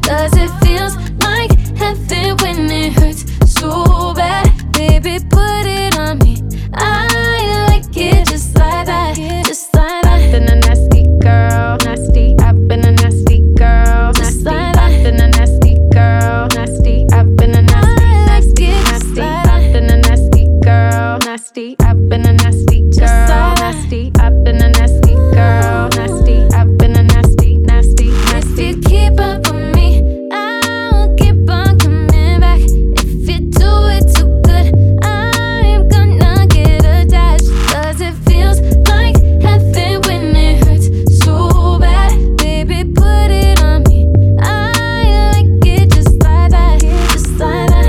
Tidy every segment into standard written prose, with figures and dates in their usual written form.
'Cause it feels like heaven when it hurts so bad. Baby, put it on me. I like it just like that, just like that. I've been a nasty girl, nasty. I've been a nasty girl, nasty. I've been a nasty girl, nasty. I've been a nasty, nasty, nasty. I've been a nasty girl, nasty. I've been a nasty girl, nasty. I've been a nasty girl, nasty. I've been a nasty, nasty, If nasty. you keep up with me, I'll keep on coming back. If you do it too good, I'm gonna get attached. 'Cause it feels like heaven when it hurts so bad. Baby, put it on me. I like it just like that, just like that.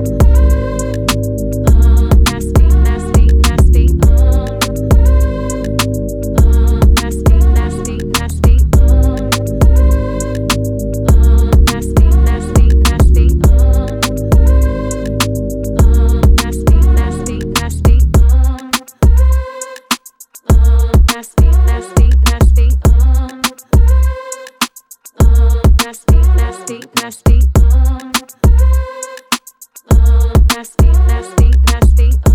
Nasty, nasty, nasty. Nasty, nasty, nasty. Nasty, nasty, nasty. Nasty, nasty, nasty. Nasty, nasty, nasty. Nasty, nasty, nasty. Nasty, nasty, nasty.